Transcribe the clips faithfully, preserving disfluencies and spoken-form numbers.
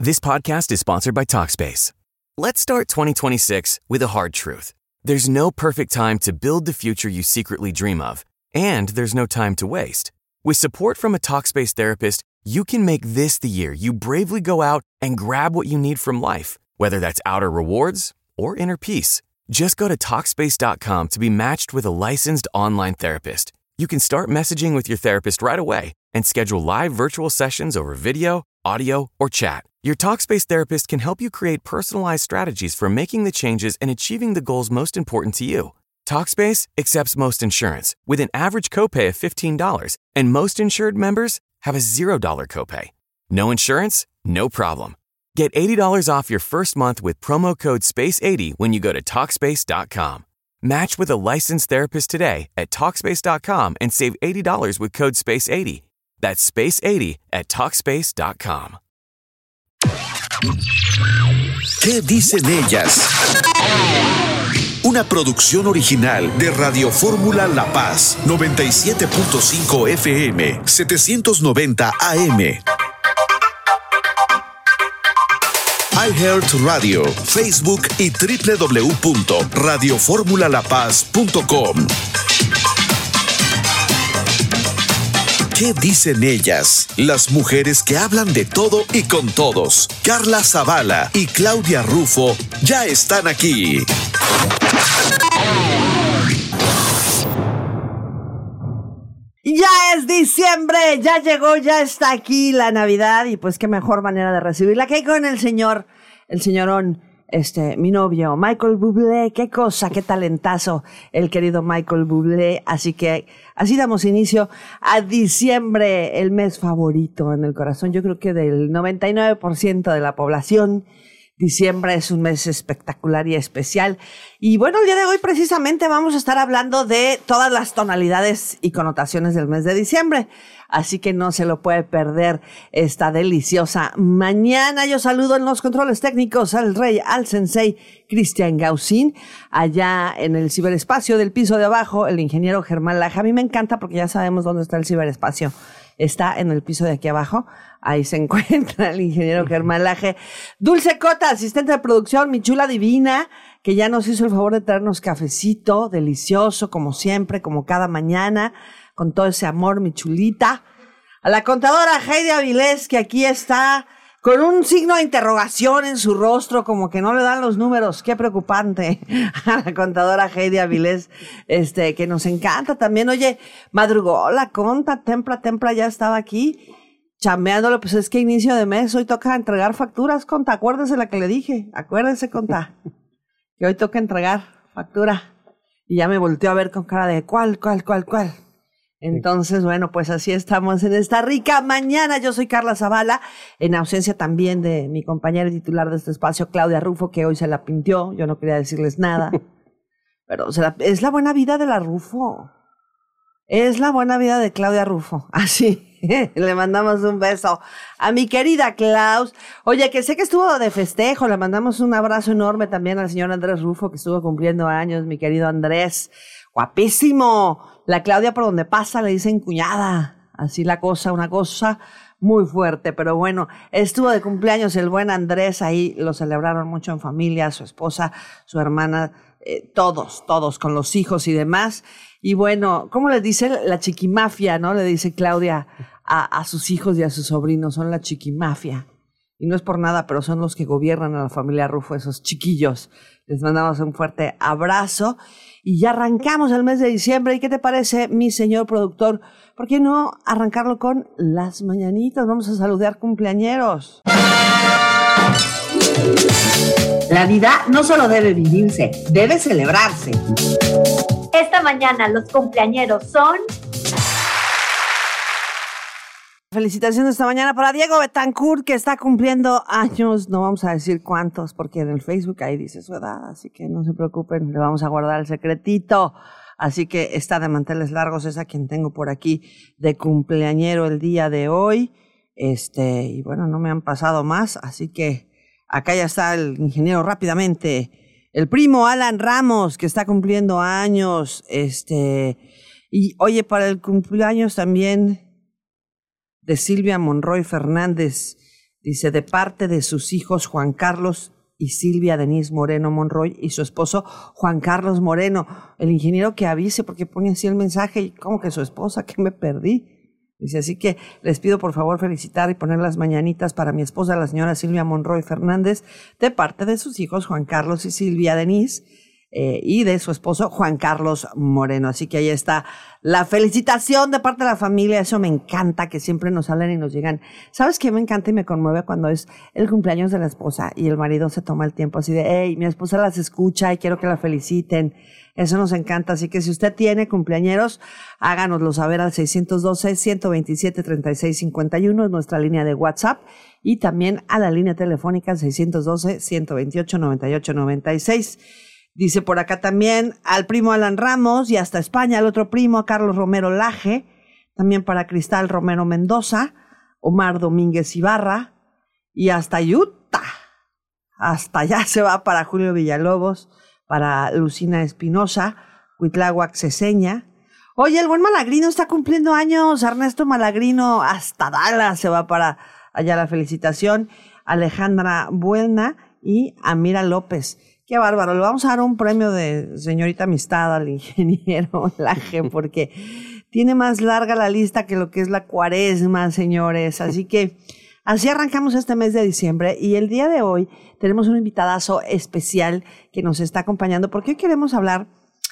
This podcast is sponsored by Talkspace. Let's start twenty twenty-six with a hard truth. There's no perfect time to build the future you secretly dream of, and there's no time to waste. With support from a Talkspace therapist, you can make this the year you bravely go out and grab what you need from life, whether that's outer rewards or inner peace. Just go to Talkspace dot com to be matched with a licensed online therapist. You can start messaging with your therapist right away and schedule live virtual sessions over video, audio, or chat. Your Talkspace therapist can help you create personalized strategies for making the changes and achieving the goals most important to you. Talkspace accepts most insurance with an average copay of fifteen dollars, and most insured members have a zero dollars copay. No insurance? No problem. Get eighty dollars off your first month with promo code space eighty when you go to Talkspace dot com. Match with a licensed therapist today at Talkspace dot com and save eighty dollars with code space eighty. That's space eighty at Talkspace dot com. ¿Qué dicen ellas? Una producción original de Radio Fórmula La Paz, noventa y siete punto cinco F M, setecientos noventa A M. iHeartRadio, Facebook y doble u doble u doble u punto radio fórmula la paz punto com. ¿Qué dicen ellas? Las mujeres que hablan de todo y con todos. Carla Zavala y Claudia Rufo ya están aquí. Ya es diciembre, ya llegó, ya está aquí la Navidad y pues qué mejor manera de recibirla que con el señor, el señorón, este, mi novio, Michael Bublé. Qué cosa, qué talentazo el querido Michael Bublé. Así que así damos inicio a diciembre, el mes favorito en el corazón, yo creo que del noventa y nueve por ciento de la población. Diciembre es un mes espectacular y especial. Y bueno, el día de hoy precisamente vamos a estar hablando de todas las tonalidades y connotaciones del mes de diciembre. Así que no se lo puede perder esta deliciosa mañana. Yo saludo en los controles técnicos al rey, al sensei Cristian Gaussin. Allá en el ciberespacio del piso de abajo, el ingeniero Germán Laja. A mí me encanta porque ya sabemos dónde está el ciberespacio. Está en el piso de aquí abajo. Ahí se encuentra el ingeniero Germán Laje. Dulce Cota, asistente de producción, mi chula divina, que ya nos hizo el favor de traernos cafecito delicioso, como siempre, como cada mañana, con todo ese amor, mi chulita. A la contadora Heidi Avilés, que aquí está con un signo de interrogación en su rostro, como que no le dan los números. Qué preocupante. A la contadora Heidi Avilés, este, que nos encanta también. Oye, madrugó la conta, templa, templa, ya estaba aquí chambeándolo. Pues es que inicio de mes, hoy toca entregar facturas, conta. Acuérdese la que le dije, acuérdese, conta, que hoy toca entregar factura. Y ya me volteó a ver con cara de ¿cuál, cuál, cuál, cuál? Entonces, bueno, pues así estamos en esta rica mañana. Yo soy Carla Zavala, en ausencia también de mi compañera titular de este espacio, Claudia Rufo, que hoy se la pintió. Yo no quería decirles nada, pero se la, es la buena vida de la Rufo. Es la buena vida de Claudia Rufo. Así, le mandamos un beso a mi querida Klaus. Oye, que sé que estuvo de festejo, le mandamos un abrazo enorme también al señor Andrés Rufo, que estuvo cumpliendo años, mi querido Andrés. Guapísimo. La Claudia por donde pasa le dicen cuñada. Así la cosa, una cosa muy fuerte. Pero bueno, estuvo de cumpleaños el buen Andrés. Ahí lo celebraron mucho en familia, su esposa, su hermana, eh, todos, todos con los hijos y demás. Y bueno, ¿cómo les dice la chiquimafia, no? Le dice Claudia a, a sus hijos y a sus sobrinos. Son la chiquimafia. Y no es por nada, pero son los que gobiernan a la familia Rufo, esos chiquillos. Les mandamos un fuerte abrazo. Y ya arrancamos el mes de diciembre. ¿Y qué te parece, mi señor productor? ¿Por qué no arrancarlo con las mañanitas? Vamos a saludar cumpleañeros. La vida no solo debe vivirse, debe celebrarse. Esta mañana los cumpleañeros son... Felicitaciones esta mañana para Diego Betancourt, que está cumpliendo años. No vamos a decir cuántos, porque en el Facebook ahí dice su edad, así que no se preocupen, le vamos a guardar el secretito. Así que está de manteles largos, es a quien tengo por aquí de cumpleañero el día de hoy. Este, y bueno, no me han pasado más, así que acá ya está el ingeniero rápidamente. El primo Alan Ramos, que está cumpliendo años. Este, y oye, para el cumpleaños también de Silvia Monroy Fernández, Dice, de parte de sus hijos Juan Carlos y Silvia Denise Moreno Monroy y su esposo Juan Carlos Moreno. El ingeniero que avise, porque pone así el mensaje y como que su esposa, que me perdí. Dice, así que les pido por favor felicitar y poner las mañanitas para mi esposa, la señora Silvia Monroy Fernández, de parte de sus hijos Juan Carlos y Silvia Denise, eh, y de su esposo Juan Carlos Moreno. Así que ahí está la felicitación de parte de la familia. Eso me encanta, que siempre nos hablan y nos llegan. ¿Sabes qué me encanta y me conmueve cuando es el cumpleaños de la esposa y el marido se toma el tiempo así de, hey, mi esposa las escucha y quiero que la feliciten? Eso nos encanta. Así que si usted tiene cumpleañeros, háganoslo saber al seis uno dos, uno dos siete, tres seis cinco uno, es nuestra línea de WhatsApp, y también a la línea telefónica seis uno dos, uno dos ocho, nueve ocho nueve seis. Dice por acá también al primo Alan Ramos y hasta España, al otro primo, a Carlos Romero Laje, también para Cristal Romero Mendoza, Omar Domínguez Ibarra, y hasta Utah. Hasta allá se va para Julio Villalobos, para Lucina Espinosa, Cuitláhuac Ceseña. Oye, el buen Malagrino está cumpliendo años, Ernesto Malagrino, hasta Dallas se va para allá la felicitación. Alejandra Buena y Amira López. Qué bárbaro, le vamos a dar un premio de señorita amistad al ingeniero Laje, porque tiene más larga la lista que lo que es la cuaresma, señores. Así que así arrancamos este mes de diciembre, y el día de hoy tenemos un invitadazo especial que nos está acompañando, porque hoy queremos hablar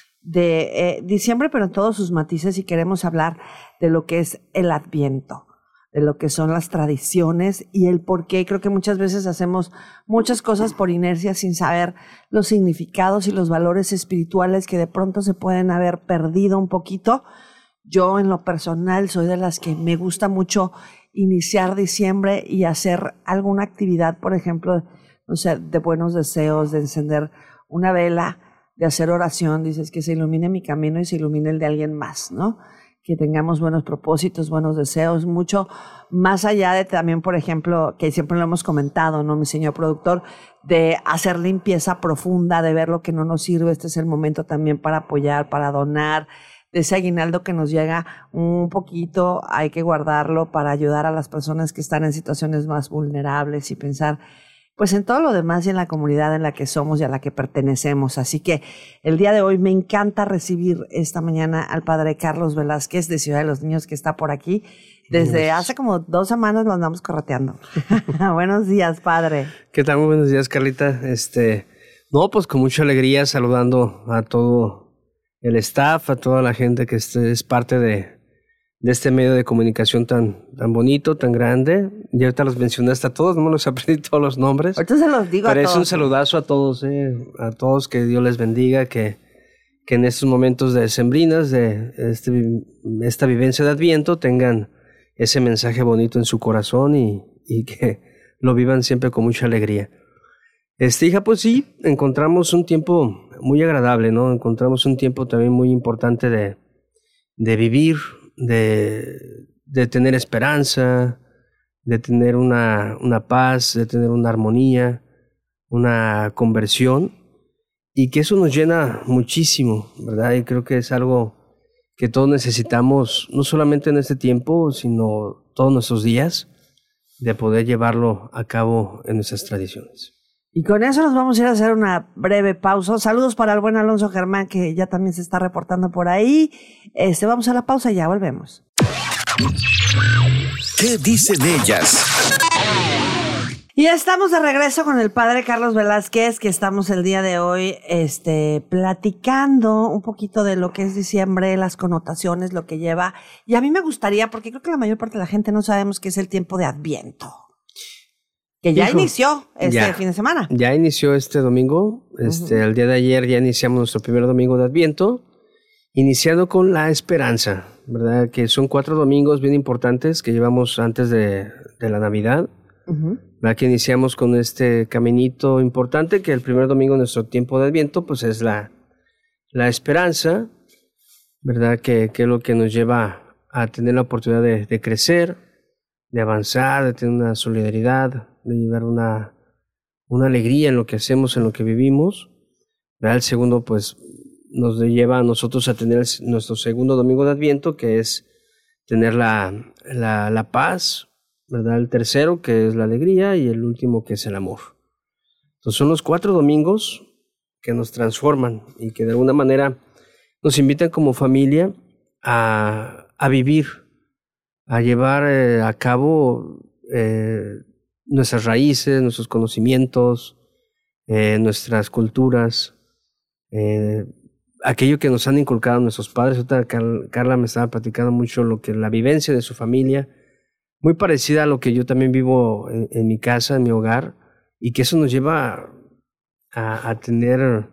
de eh, diciembre, pero en todos sus matices, y queremos hablar de lo que es el Adviento, de lo que son las tradiciones y el por qué. Creo que muchas veces hacemos muchas cosas por inercia sin saber los significados y los valores espirituales que de pronto se pueden haber perdido un poquito. Yo en lo personal soy de las que me gusta mucho iniciar diciembre y hacer alguna actividad, por ejemplo, no sé, de buenos deseos, de encender una vela, de hacer oración. Dices, que se ilumine mi camino y se ilumine el de alguien más, ¿no? Que tengamos buenos propósitos, buenos deseos, mucho más allá de también, por ejemplo, que siempre lo hemos comentado, ¿no, mi señor productor? De hacer limpieza profunda, de ver lo que no nos sirve. Este es el momento también para apoyar, para donar. De ese aguinaldo que nos llega un poquito, hay que guardarlo para ayudar a las personas que están en situaciones más vulnerables y pensar pues en todo lo demás y en la comunidad en la que somos y a la que pertenecemos. Así que el día de hoy me encanta recibir esta mañana al padre Carlos Velázquez de Ciudad de los Niños, que está por aquí. Desde hace como dos semanas lo andamos correteando. Buenos días, padre. ¿Qué tal? Muy buenos días, Carlita. Este, no, pues con mucha alegría saludando a todo el staff, a toda la gente que es, es parte de, de este medio de comunicación tan, tan bonito, tan grande. Y ahorita los mencionaste a todos, no me los aprendí todos los nombres. Ahorita se los digo Pero a es todos. un saludazo a todos, eh, a todos, que Dios les bendiga, que, que en estos momentos de sembrinas, de este, esta vivencia de Adviento, tengan ese mensaje bonito en su corazón y, y que lo vivan siempre con mucha alegría. Este, hija, pues sí, encontramos un tiempo muy agradable, ¿no? Encontramos un tiempo también muy importante de, de vivir, de, de tener esperanza, de tener una, una paz, de tener una armonía, una conversión, y que eso nos llena muchísimo, ¿verdad? Y creo que es algo que todos necesitamos, no solamente en este tiempo, sino todos nuestros días, de poder llevarlo a cabo en nuestras tradiciones. Y con eso nos vamos a ir a hacer una breve pausa. Saludos para el buen Alonso Germán, que ya también se está reportando por ahí. Este, vamos a la pausa y ya volvemos. ¿Qué dicen ellas? Y estamos de regreso con el padre Carlos Velázquez, que estamos el día de hoy este, platicando un poquito de lo que es diciembre, las connotaciones, lo que lleva. Y a mí me gustaría, porque creo que la mayor parte de la gente no sabemos qué es el tiempo de Adviento. Que ya Hijo, inició este ya, fin de semana. Ya inició este domingo. Este, uh-huh. El día de ayer ya iniciamos nuestro primer domingo de Adviento, iniciando con la esperanza, ¿verdad? Que son cuatro domingos bien importantes que llevamos antes de, de la Navidad. Uh-huh. ¿Verdad? Que iniciamos con este caminito importante, que el primer domingo de nuestro tiempo de Adviento pues es la, la esperanza, ¿verdad? Que, que es lo que nos lleva a tener la oportunidad de, de crecer, de avanzar, de tener una solidaridad, de llevar una, una alegría en lo que hacemos, en lo que vivimos. ¿Verdad? El segundo pues nos lleva a nosotros a tener nuestro segundo domingo de Adviento, que es tener la, la, la paz, ¿verdad? El tercero, que es la alegría, y el último, que es el amor. Entonces son los cuatro domingos que nos transforman y que de alguna manera nos invitan como familia a, a vivir, a llevar eh, a cabo eh, nuestras raíces, nuestros conocimientos, eh, nuestras culturas, eh, aquello que nos han inculcado nuestros padres. Ahorita Car- Carla me estaba platicando mucho lo que la vivencia de su familia, muy parecida a lo que yo también vivo en, en mi casa, en mi hogar, y que eso nos lleva a, a tener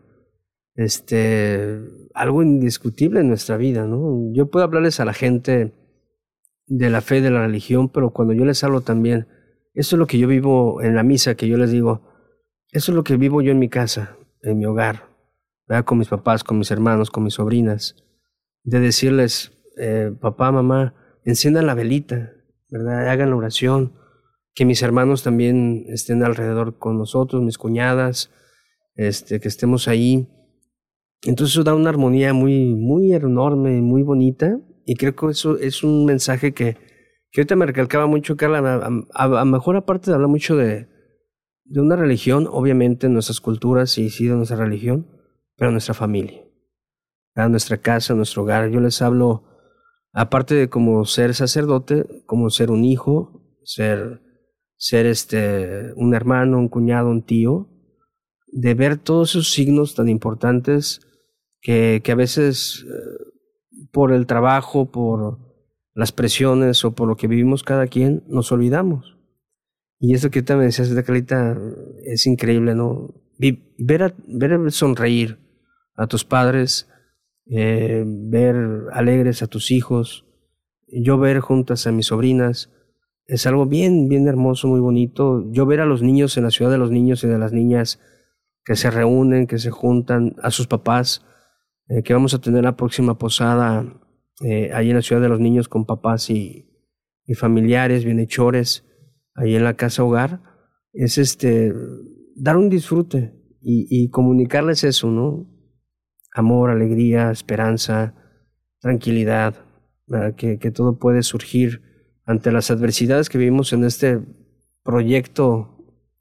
este, algo indiscutible en nuestra vida, ¿no? Yo puedo hablarles a la gente de la fe, de la religión, pero cuando yo les hablo también, eso es lo que yo vivo en la misa, que yo les digo, eso es lo que vivo yo en mi casa, en mi hogar, ¿verdad? Con mis papás, con mis hermanos, con mis sobrinas, de decirles, eh, papá, mamá, enciendan la velita, ¿verdad? Hagan la oración, que mis hermanos también estén alrededor con nosotros, mis cuñadas, este, que estemos ahí. Entonces eso da una armonía muy, muy enorme, muy bonita, y creo que eso es un mensaje que, que ahorita me recalcaba mucho, Carla, a, a, a mejor aparte de hablar mucho de, de una religión, obviamente nuestras culturas, sí, sí, de nuestra religión, pero nuestra familia, ¿verdad? Nuestra casa, nuestro hogar. Yo les hablo, aparte de como ser sacerdote, como ser un hijo, ser, ser este, un hermano, un cuñado, un tío, de ver todos esos signos tan importantes que, que a veces eh, por el trabajo, por las presiones o por lo que vivimos cada quien, nos olvidamos. Y eso que también decías, Carlita, es increíble, ¿no? Vi, ver, a, ver sonreír a tus padres, eh, ver alegres a tus hijos, yo ver juntas a mis sobrinas, es algo bien, bien hermoso, muy bonito. Yo ver a los niños en la ciudad de los niños y de las niñas que se reúnen, que se juntan, a sus papás, eh, que vamos a tener la próxima posada eh, ahí en la ciudad de los niños con papás y, y familiares, bienhechores, ahí en la casa hogar, es este, dar un disfrute y, y comunicarles eso, ¿no? Amor, alegría, esperanza, tranquilidad, ¿verdad? Que, que todo puede surgir ante las adversidades que vivimos en este proyecto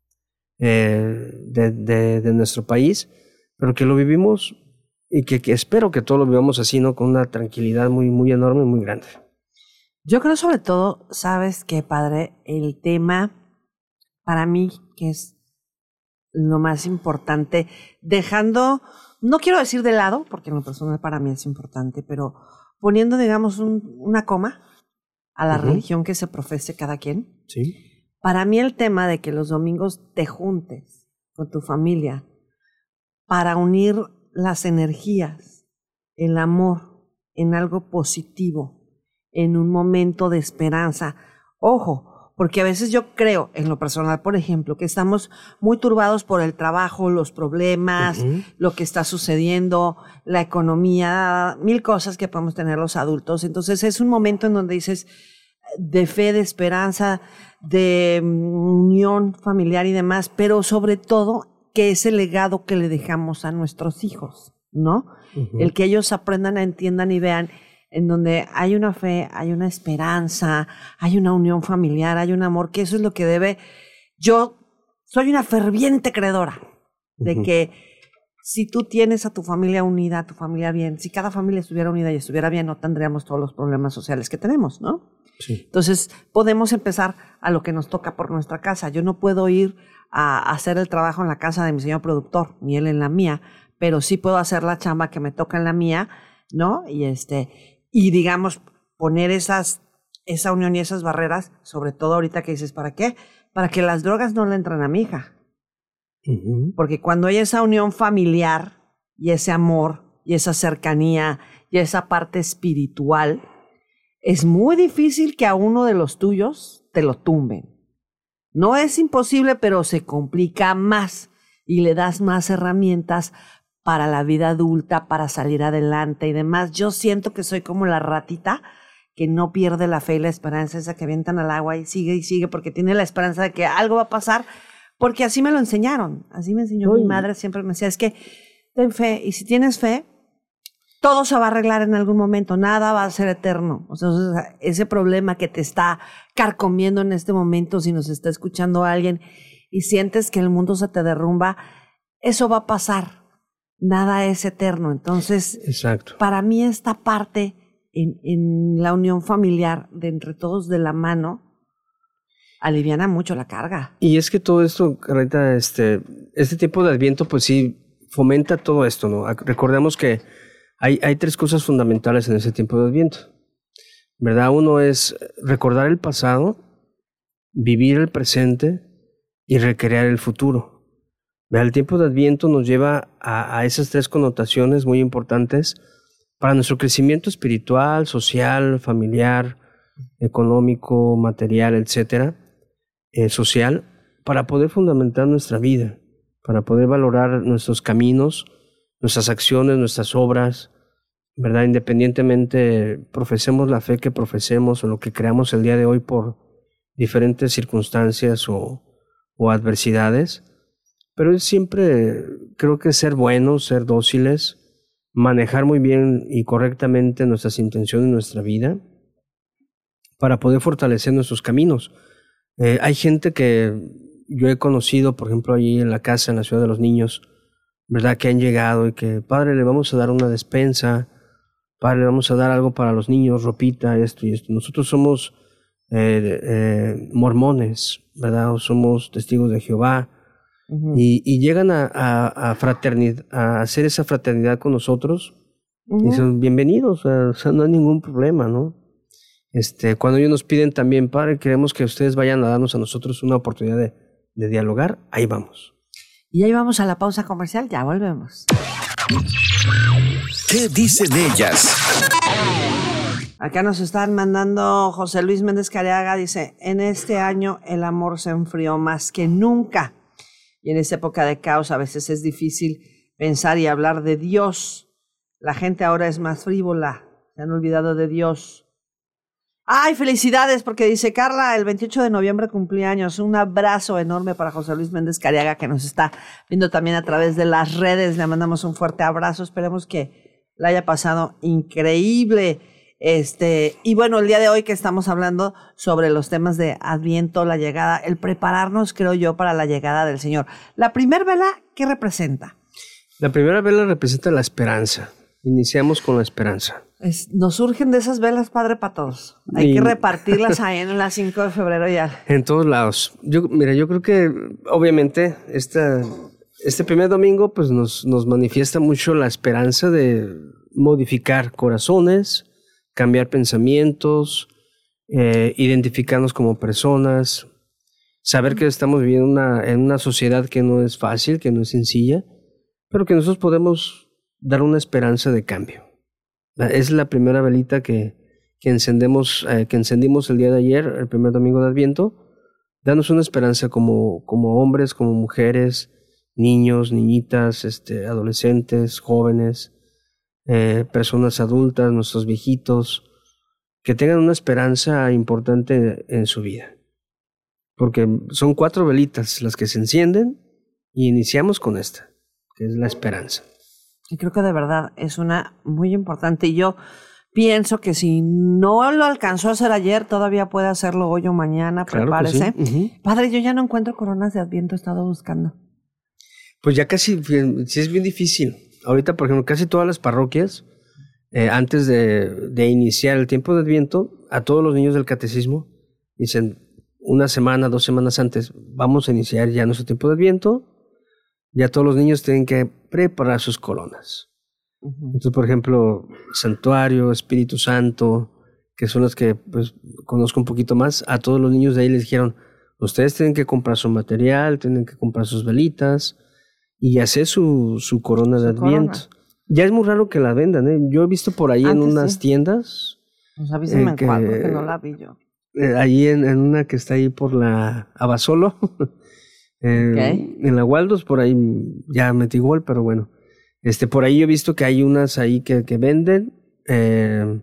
eh, de, de, de nuestro país, pero que lo vivimos y que, que espero que todos lo vivamos así, ¿no? Con una tranquilidad muy, muy enorme y muy grande. Yo creo sobre todo, sabes que, padre, el tema para mí que es lo más importante, dejando, no quiero decir de lado, porque en lo personal para mí es importante, pero poniendo, digamos, un, una coma a la uh-huh. religión que se profese cada quien. Sí. Para mí el tema de que los domingos te juntes con tu familia para unir las energías, el amor en algo positivo, en un momento de esperanza. Ojo, porque a veces yo creo, en lo personal, por ejemplo, que estamos muy turbados por el trabajo, los problemas, uh-huh. lo que está sucediendo, la economía, mil cosas que podemos tener los adultos. Entonces es un momento en donde dices de fe, de esperanza, de unión familiar y demás, pero sobre todo que es el legado que le dejamos a nuestros hijos, ¿no? Uh-huh. El que ellos aprendan, entiendan y vean en donde hay una fe, hay una esperanza, hay una unión familiar, hay un amor, que eso es lo que debe. Yo soy una ferviente creedora de uh-huh. que si tú tienes a tu familia unida, a tu familia bien, si cada familia estuviera unida y estuviera bien, no tendríamos todos los problemas sociales que tenemos, ¿no? Sí. Entonces, podemos empezar a lo que nos toca por nuestra casa. Yo no puedo ir a hacer el trabajo en la casa de mi señor productor, ni él en la mía, pero sí puedo hacer la chamba que me toca en la mía, ¿no? Y este, y digamos, poner esas, esa unión y esas barreras, sobre todo ahorita que dices, ¿para qué? Para que las drogas no le entren a mi hija. Uh-huh. Porque cuando hay esa unión familiar y ese amor y esa cercanía y esa parte espiritual, es muy difícil que a uno de los tuyos te lo tumben. No es imposible, pero se complica más y le das más herramientas para la vida adulta, para salir adelante y demás. Yo siento que soy como la ratita que no pierde la fe y la esperanza, esa que avientan al agua y sigue y sigue porque tiene la esperanza de que algo va a pasar, porque así me lo enseñaron. Así me enseñó Uy. mi madre, siempre me decía, es que ten fe, y si tienes fe, todo se va a arreglar en algún momento, nada va a ser eterno. O sea, ese problema que te está carcomiendo en este momento, si nos está escuchando alguien y sientes que el mundo se te derrumba, eso va a pasar. Nada es eterno. Entonces, exacto. Para mí esta parte en, en la unión familiar de entre todos de la mano aliviana mucho la carga. Y es que todo esto, Carlita, este, este tiempo de Adviento, pues sí, fomenta todo esto, ¿no? Recordemos que Hay, hay tres cosas fundamentales en ese tiempo de Adviento, ¿verdad? Uno es recordar el pasado, vivir el presente y recrear el futuro. ¿Verdad? El tiempo de Adviento nos lleva a, a esas tres connotaciones muy importantes para nuestro crecimiento espiritual, social, familiar, económico, material, etcétera, eh, social, para poder fundamentar nuestra vida, para poder valorar nuestros caminos, nuestras acciones, nuestras obras, ¿verdad? Independientemente profesemos la fe que profesemos o lo que creamos el día de hoy por diferentes circunstancias o, o adversidades, pero es siempre, creo que ser buenos, ser dóciles, manejar muy bien y correctamente nuestras intenciones en nuestra vida para poder fortalecer nuestros caminos. Eh, hay gente que yo he conocido, por ejemplo, allí en la casa, en la ciudad de los niños, ¿verdad? Que han llegado y que, padre, le vamos a dar una despensa, padre, le vamos a dar algo para los niños, ropita, esto y esto. Nosotros somos eh, eh, mormones, ¿verdad? O somos testigos de Jehová. Uh-huh. y, y llegan a, a, a fraternidad, a hacer esa fraternidad con nosotros. Uh-huh. Y son bienvenidos, o sea, o sea, no hay ningún problema, ¿no? Este, cuando ellos nos piden también, padre, queremos que ustedes vayan a darnos a nosotros una oportunidad de, de dialogar, ahí vamos. Y ahí vamos a la pausa comercial, ya volvemos. ¿Qué dicen ellas? Acá nos están mandando José Luis Méndez Careaga, dice, en este año el amor se enfrió más que nunca. Y en esta época de caos a veces es difícil pensar y hablar de Dios. La gente ahora es más frívola, se han olvidado de Dios. ¡Ay, felicidades! Porque dice Carla, el veintiocho de noviembre cumpleaños. Un abrazo enorme para José Luis Méndez Careaga, que nos está viendo también a través de las redes. Le mandamos un fuerte abrazo. Esperemos que la haya pasado increíble. Este, y bueno, el día de hoy que estamos hablando sobre los temas de Adviento, la llegada, el prepararnos, creo yo, para la llegada del Señor. La primer vela, ¿qué representa? La primera vela representa la esperanza. Iniciamos con la esperanza. Es, nos surgen de esas velas, padre, para todos. Hay y, que repartirlas ahí en las cinco de febrero ya. En todos lados. Yo, mira, yo creo que obviamente esta, este primer domingo pues nos, nos manifiesta mucho la esperanza de modificar corazones, cambiar pensamientos, eh, identificarnos como personas, saber que estamos viviendo una, en una sociedad que no es fácil, que no es sencilla, pero que nosotros podemos dar una esperanza de cambio. Es la primera velita que, que, encendemos, eh, que encendimos el día de ayer, el primer domingo de Adviento, danos una esperanza como, como hombres, como mujeres, niños, niñitas, este, adolescentes, jóvenes, eh, personas adultas, nuestros viejitos, que tengan una esperanza importante en su vida. Porque son cuatro velitas las que se encienden y iniciamos con esta, que es la esperanza. Y creo que de verdad es una muy importante. Y yo pienso que si no lo alcanzó a hacer ayer, todavía puede hacerlo hoy o mañana. Claro, prepárese. Sí. Uh-huh. Padre, yo ya no encuentro coronas de Adviento, he estado buscando. Pues ya casi, sí es bien difícil. Ahorita, por ejemplo, casi todas las parroquias, eh, antes de, de iniciar el tiempo de Adviento, a todos los niños del catecismo, dicen una semana, dos semanas antes, vamos a iniciar ya nuestro tiempo de Adviento. Ya todos los niños tienen que preparar sus coronas. Uh-huh. Entonces, por ejemplo, Santuario, Espíritu Santo, que son las que pues, conozco un poquito más, a todos los niños de ahí les dijeron, ustedes tienen que comprar su material, tienen que comprar sus velitas y hacer su, su corona su de Adviento. Corona. Ya es muy raro que la vendan, ¿eh? Yo he visto por ahí Antes en unas sí. tiendas. Pues avísenme eh, que, cuál, porque no la vi yo. Eh, ahí en, en una que está ahí por la Abasolo. Eh, okay. En la Waldos, por ahí ya metí gol, pero bueno, este, por ahí yo he visto que hay unas ahí que, que venden, eh,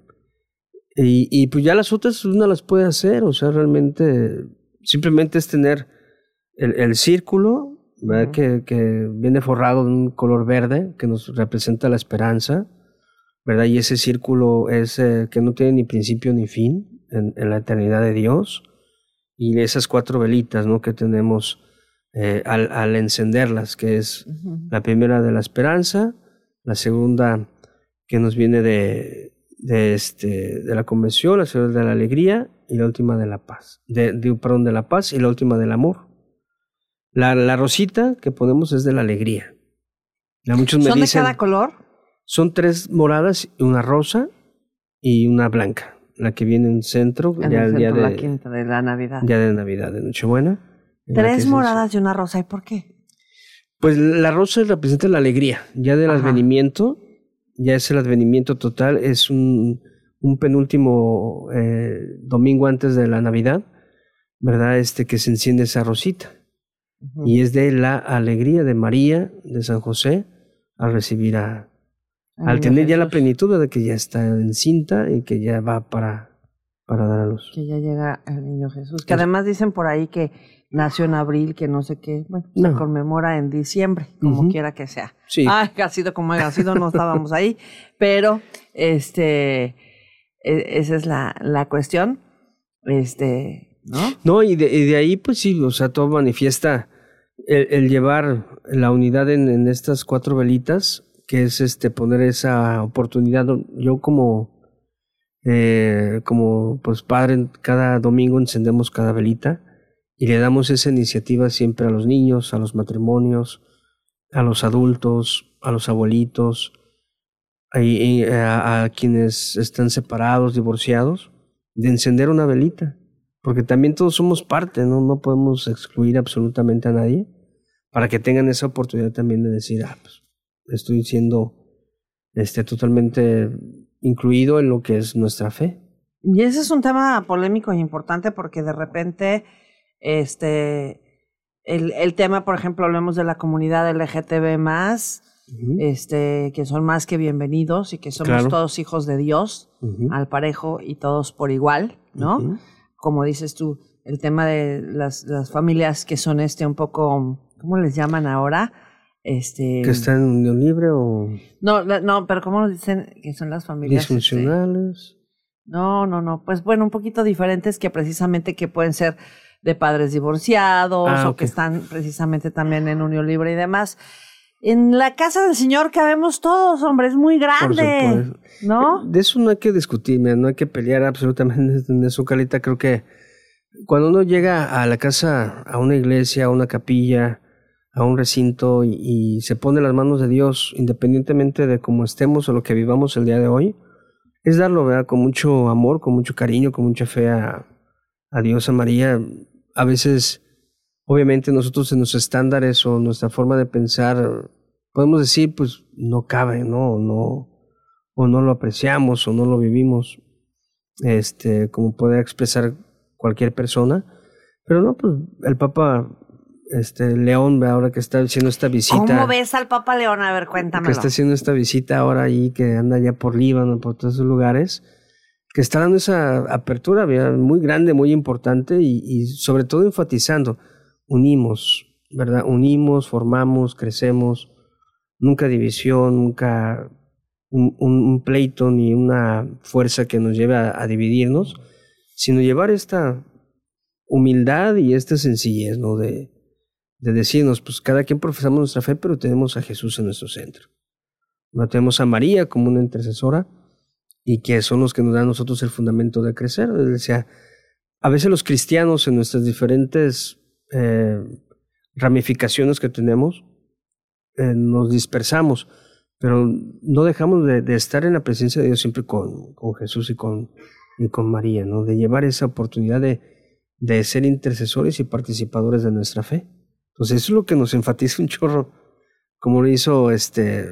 y, y pues ya las otras uno las puede hacer, o sea, realmente simplemente es tener el, el círculo, ¿verdad? Uh-huh. que, que viene forrado de un color verde, que nos representa la esperanza, ¿verdad? Y ese círculo es eh, que no tiene ni principio ni fin en, en la eternidad de Dios. Y esas cuatro velitas, ¿no? Que tenemos eh, al, al encenderlas, que es uh-huh. la primera de la esperanza, la segunda que nos viene de, de, este, de la convención, la segunda de la alegría y la última de la paz, de, de, perdón, de la paz y la última del amor. La, la rosita que ponemos es de la alegría. Ya muchos me ¿Son dicen, de cada color? Son tres moradas, una rosa y una blanca. La que viene en centro, en ya el el día centro, de la quinta de la Navidad. Ya de Navidad, de Nochebuena. Tres moradas y una rosa, ¿y por qué? Pues la rosa representa la alegría, ya del Ajá. advenimiento, ya es el advenimiento total, es un, un penúltimo eh, domingo antes de la Navidad, ¿verdad? Este que se enciende esa rosita. Uh-huh. Y es de la alegría de María, de San José, al recibir a... Al, al tener Jesús. Ya la plenitud de que ya está encinta y que ya va para, para dar a luz. Que ya llega el niño Jesús. Que es, además dicen por ahí que nació en abril, que no sé qué. Bueno, no. se conmemora en diciembre, como uh-huh. quiera que sea. Sí. Ay, ha sido como haya sido, no estábamos ahí. Pero, este, esa es la, la cuestión. Este, ¿no? No, y de, y de ahí, pues sí, o sea, todo manifiesta el, el llevar la unidad en, en estas cuatro velitas, que es este poner esa oportunidad. Yo como eh, como pues padre, cada domingo encendemos cada velita y le damos esa iniciativa siempre a los niños, a los matrimonios, a los adultos, a los abuelitos, a, a, a quienes están separados, divorciados, de encender una velita, porque también todos somos parte, no, no podemos excluir absolutamente a nadie, para que tengan esa oportunidad también de decir, ah, pues estoy siendo este, totalmente incluido en lo que es nuestra fe. Y ese es un tema polémico e importante porque de repente este, el, el tema, por ejemplo, hablemos de la comunidad L G T B más, uh-huh. este, que son más que bienvenidos y que somos claro. todos hijos de Dios, uh-huh. al parejo y todos por igual, ¿no? Uh-huh. Como dices tú, el tema de las, las familias que son este un poco, ¿cómo les llaman ahora? Este, ¿Que están en unión libre o...? No, no, pero ¿cómo dicen que son las familias? ¿Disfuncionales? Este, no, no, no, pues bueno, un poquito diferentes que precisamente que pueden ser de padres divorciados ah, o okay. que están precisamente también en unión libre y demás. En la casa del Señor cabemos todos, hombre, es muy grande, ¿no? De eso no hay que discutir, no hay que pelear absolutamente en eso, Carlita. Creo que cuando uno llega a la casa, a una iglesia, a una capilla, a un recinto y, y se pone en las manos de Dios, independientemente de cómo estemos o lo que vivamos el día de hoy, es darlo, ¿verdad? Con mucho amor, con mucho cariño, con mucha fe a, a Dios, a María. A veces, obviamente, nosotros en nuestros estándares o nuestra forma de pensar, podemos decir, pues, no cabe, ¿no? no o no lo apreciamos o no lo vivimos, este, como puede expresar cualquier persona. Pero no, pues, el Papa... Este León, ahora que está haciendo esta visita. ¿Cómo ves al Papa León? A ver, cuéntamelo. Que está haciendo esta visita ahora ahí, que anda ya por Líbano, por todos esos lugares, que está dando esa apertura muy grande, muy importante y, y sobre todo enfatizando, unimos, ¿verdad? Unimos, formamos, crecemos, nunca división, nunca un, un, un pleito ni una fuerza que nos lleve a, a dividirnos, sino llevar esta humildad y esta sencillez, ¿no? De de decirnos, pues cada quien profesamos nuestra fe, pero tenemos a Jesús en nuestro centro. No tenemos a María como una intercesora y que son los que nos dan a nosotros el fundamento de crecer. O sea, a veces los cristianos en nuestras diferentes eh, ramificaciones que tenemos eh, nos dispersamos, pero no dejamos de, de estar en la presencia de Dios siempre con, con Jesús y con, y con María, ¿no? De llevar esa oportunidad de, de ser intercesores y participadores de nuestra fe. Entonces eso es lo que nos enfatiza un chorro, como lo hizo este,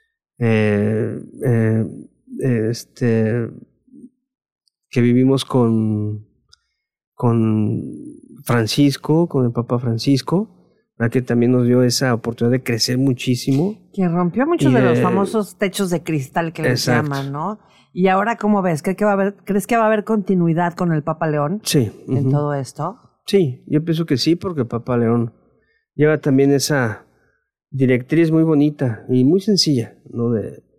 eh, eh, este, que vivimos con, con Francisco, con el Papa Francisco, ¿verdad? Que también nos dio esa oportunidad de crecer muchísimo. Que rompió muchos de, de los famosos techos de cristal que les llaman, ¿no? Y ahora, ¿cómo ves? ¿Crees que va a haber, ¿crees que va a haber continuidad con el Papa León? Sí. En uh-huh. todo esto. Sí, yo pienso que sí, porque el Papa León lleva también esa directriz muy bonita y muy sencilla, ¿no? De,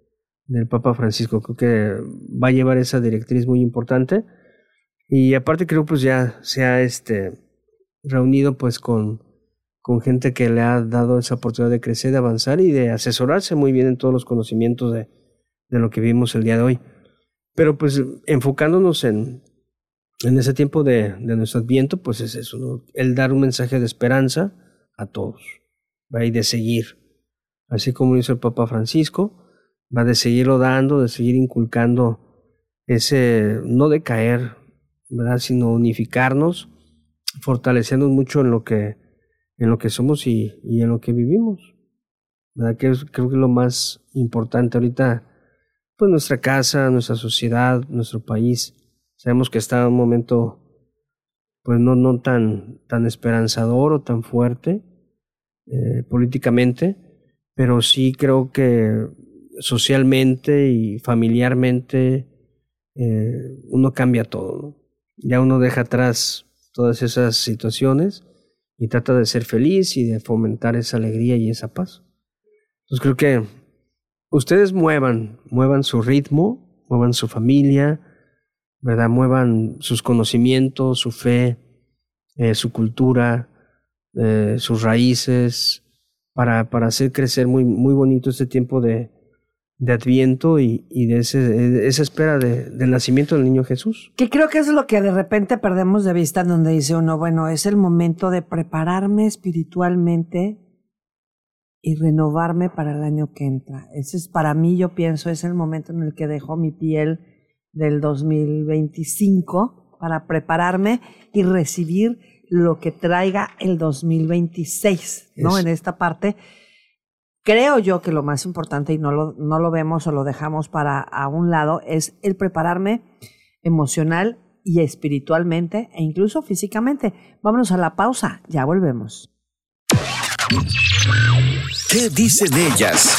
del Papa Francisco. Creo que va a llevar esa directriz muy importante. Y aparte creo pues ya se ha este, reunido pues con, con gente que le ha dado esa oportunidad de crecer, de avanzar y de asesorarse muy bien en todos los conocimientos de, de lo que vivimos el día de hoy. Pero pues enfocándonos en, en ese tiempo de, de nuestro Adviento, pues es eso, ¿no? El dar un mensaje de esperanza a todos, ¿va? Y de seguir, así como lo hizo el Papa Francisco, va de seguirlo dando, de seguir inculcando ese no decaer, ¿verdad? Sino unificarnos, fortalecernos mucho en lo que, en lo que somos y, y en lo que vivimos, ¿verdad? Que es, creo que es lo más importante ahorita, pues nuestra casa, nuestra sociedad, nuestro país. Sabemos que está en un momento pues no, no tan, tan esperanzador o tan fuerte eh, políticamente, pero sí creo que socialmente y familiarmente eh, uno cambia todo, ¿no? Ya uno deja atrás todas esas situaciones y trata de ser feliz y de fomentar esa alegría y esa paz. Entonces creo que ustedes muevan, muevan su ritmo, muevan su familia, ¿verdad? Muevan sus conocimientos, su fe, eh, su cultura, eh, sus raíces, para, para hacer crecer muy, muy bonito este tiempo de, de Adviento y, y de, ese, de esa espera de, del nacimiento del niño Jesús. Que creo que es lo que de repente perdemos de vista, donde dice uno, bueno, es el momento de prepararme espiritualmente y renovarme para el año que entra. Ese es para mí, yo pienso, es el momento en el que dejo mi piel del dos mil veinticinco para prepararme y recibir lo que traiga el dos mil veintiséis, ¿no? En esta parte, creo yo que lo más importante, y no lo, no lo vemos o lo dejamos para a un lado, es el prepararme emocional y espiritualmente e incluso físicamente. Vámonos a la pausa, ya volvemos. ¿Qué dicen ellas?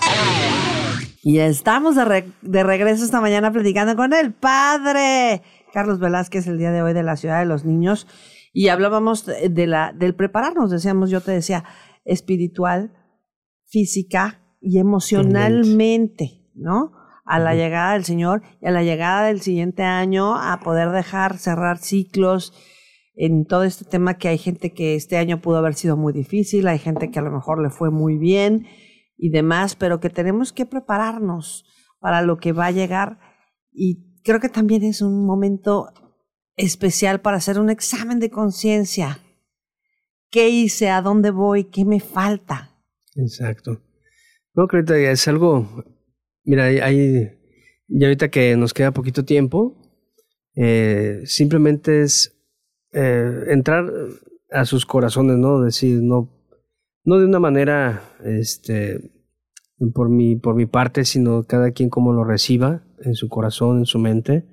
Y estamos de, re- de regreso esta mañana platicando con el padre Carlos Velázquez el día de hoy de la Ciudad de los Niños. Y hablábamos de, de la, del prepararnos, decíamos, yo te decía, espiritual, física y emocionalmente, ¿no? A la uh-huh. llegada del Señor y a la llegada del siguiente año, a poder dejar cerrar ciclos en todo este tema, que hay gente que este año pudo haber sido muy difícil, hay gente que a lo mejor le fue muy bien y demás, pero que tenemos que prepararnos para lo que va a llegar. Y creo que también es un momento especial para hacer un examen de conciencia. ¿Qué hice? ¿A dónde voy? ¿Qué me falta? Exacto. No, creo que es algo, mira, hay, hay y ahorita que nos queda poquito tiempo, eh, simplemente es eh, entrar a sus corazones, ¿no? Decir, no, no de una manera, este, por mi, por mi parte, sino cada quien como lo reciba en su corazón, en su mente,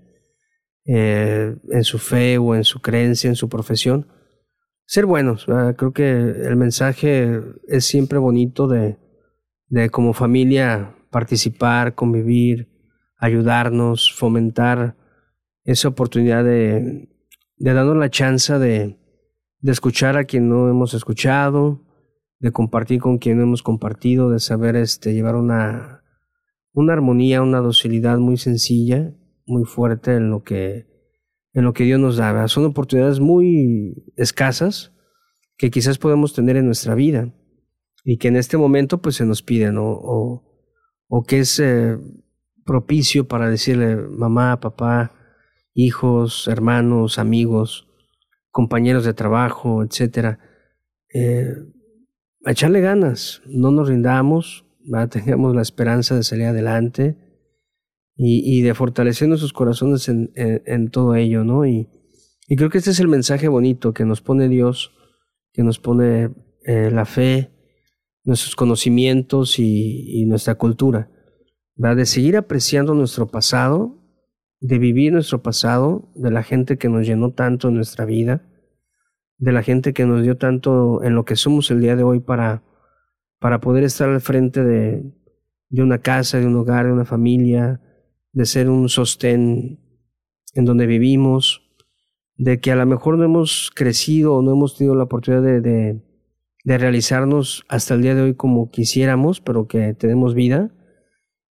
eh, en su fe o en su creencia, en su profesión. Ser buenos, ¿verdad? Creo que el mensaje es siempre bonito de, de como familia participar, convivir, ayudarnos, fomentar esa oportunidad de, de darnos la chance de, de escuchar a quien no hemos escuchado, de compartir con quien no hemos compartido, de saber este, llevar una, una armonía, una docilidad muy sencilla, muy fuerte en lo que, en lo que Dios nos da. Son oportunidades muy escasas que quizás podemos tener en nuestra vida y que en este momento pues se nos piden, ¿no? o, o que es eh, propicio para decirle mamá, papá, hijos, hermanos, amigos, compañeros de trabajo, etcétera, eh, a echarle ganas, no nos rindamos, ¿verdad? Tengamos la esperanza de salir adelante y, y de fortalecer nuestros corazones en, en, en todo ello, ¿no? Y, y creo que este es el mensaje bonito que nos pone Dios, que nos pone eh, la fe, nuestros conocimientos y, y nuestra cultura, ¿verdad? De seguir apreciando nuestro pasado, de vivir nuestro pasado, de la gente que nos llenó tanto en nuestra vida, de la gente que nos dio tanto en lo que somos el día de hoy para, para poder estar al frente de, de una casa, de un hogar, de una familia, de ser un sostén en donde vivimos, de que a lo mejor no hemos crecido o no hemos tenido la oportunidad de, de, de realizarnos hasta el día de hoy como quisiéramos, pero que tenemos vida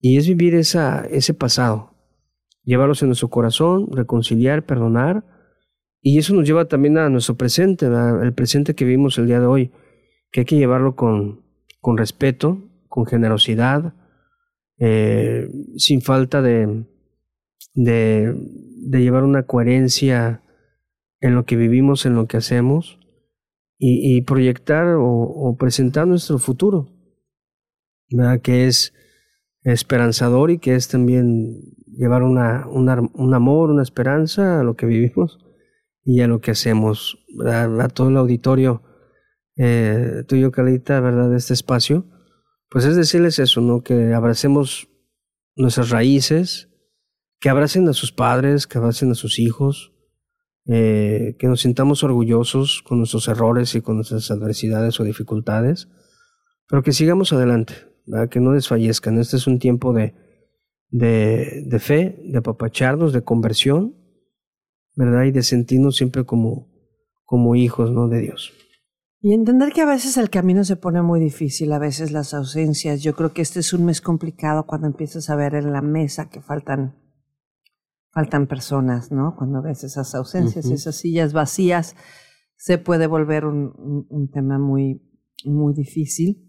Y es vivir esa, ese pasado, llevarlos en nuestro corazón, reconciliar, perdonar. Y eso nos lleva también a nuestro presente, ¿verdad? El presente que vivimos el día de hoy, que hay que llevarlo con, con respeto, con generosidad, eh, sin falta de, de, de llevar una coherencia en lo que vivimos, en lo que hacemos, y, y proyectar o, o presentar nuestro futuro, ¿verdad? Que es esperanzador y que es también llevar una, una, un amor, una esperanza a lo que vivimos y a lo que hacemos, ¿verdad? A todo el auditorio eh, tuyo, Carlita, ¿verdad? De este espacio, pues es decirles eso, ¿no? Que abracemos nuestras raíces, que abracen a sus padres, que abracen a sus hijos, eh, que nos sintamos orgullosos con nuestros errores y con nuestras adversidades o dificultades, pero que sigamos adelante, ¿verdad? Que no desfallezcan. Este es un tiempo de, de, de fe, de apapacharnos, de conversión, ¿verdad? Y de sentirnos siempre como, como hijos, ¿no? De Dios. Y entender que a veces el camino se pone muy difícil, a veces las ausencias. Yo creo que este es un mes complicado cuando empiezas a ver en la mesa que faltan, faltan personas, ¿no? Cuando ves esas ausencias, uh-huh. esas sillas vacías, se puede volver un, un, un tema muy, muy difícil.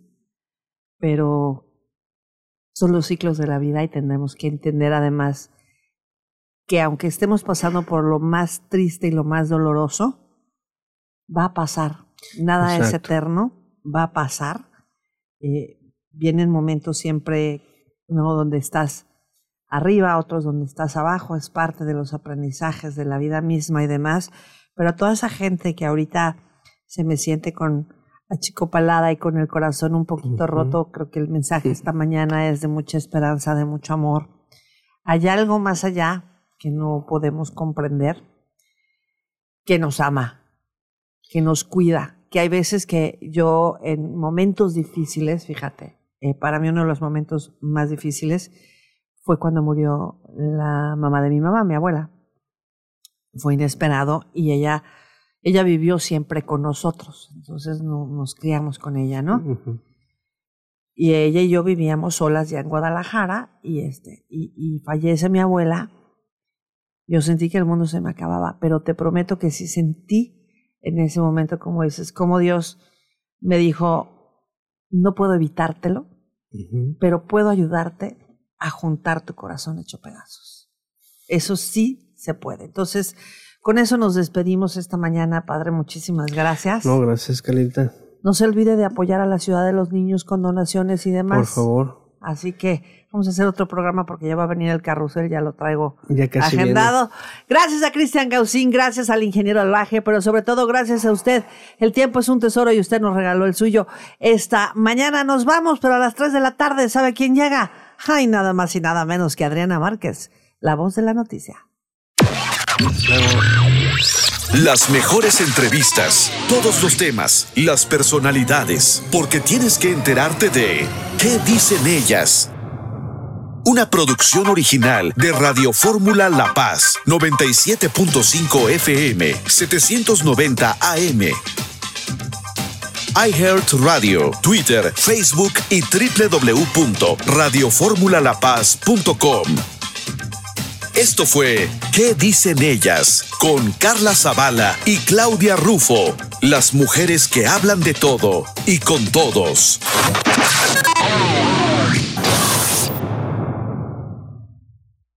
Pero son los ciclos de la vida y tendremos que entender además que aunque estemos pasando por lo más triste y lo más doloroso, va a pasar. Nada Exacto. es eterno, va a pasar. Eh, vienen momentos siempre, ¿no? Donde estás arriba, otros donde estás abajo, es parte de los aprendizajes de la vida misma y demás. Pero a toda esa gente que ahorita se me siente con achicopalada y con el corazón un poquito uh-huh. roto, creo que el mensaje esta mañana es de mucha esperanza, de mucho amor. Hay algo más allá que no podemos comprender, que nos ama, que nos cuida, que hay veces que yo en momentos difíciles, fíjate, eh, para mí uno de los momentos más difíciles fue cuando murió la mamá de mi mamá, mi abuela. Fue inesperado y ella, ella vivió siempre con nosotros, entonces no, nos criamos con ella, ¿no? Uh-huh. Y ella y yo vivíamos solas ya en Guadalajara y, este, y, y fallece mi abuela. Yo sentí que el mundo se me acababa, pero te prometo que sí sentí en ese momento, como dices, como Dios me dijo, no puedo evitártelo, uh-huh. pero puedo ayudarte a juntar tu corazón hecho pedazos. Eso sí se puede. Entonces, con eso nos despedimos esta mañana, Padre. Muchísimas gracias. No, gracias, Carlita. No se olvide de apoyar a la Ciudad de los Niños con donaciones y demás. Por favor. Así que vamos a hacer otro programa porque ya va a venir el carrusel, ya lo traigo ya casi agendado. Viene. Gracias a Cristian Gaucín, gracias al ingeniero Albaje, pero sobre todo gracias a usted. El tiempo es un tesoro y usted nos regaló el suyo. Esta mañana nos vamos, pero a las tres de la tarde, ¿sabe quién llega? Ay, nada más y nada menos que Adriana Márquez, la voz de la noticia. Las mejores entrevistas, todos los temas, las personalidades, porque tienes que enterarte de ¿qué dicen ellas? Una producción original de Radio Fórmula La Paz, noventa y siete punto cinco F M, setecientos noventa A M. iHeartRadio, Twitter, Facebook y doble u doble u doble u punto radio fórmula la paz punto com. Esto fue ¿Qué dicen ellas? Con Carla Zavala y Claudia Rufo. Las mujeres que hablan de todo y con todos.